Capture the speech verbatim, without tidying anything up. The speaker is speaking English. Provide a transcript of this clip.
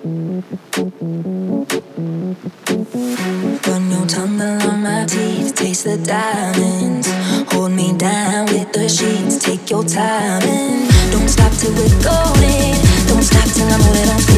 Run your tongue along my teeth, taste the diamonds. Hold me down with the sheets, take your time and don't stop till we're golden. Don't stop till I'm holding on.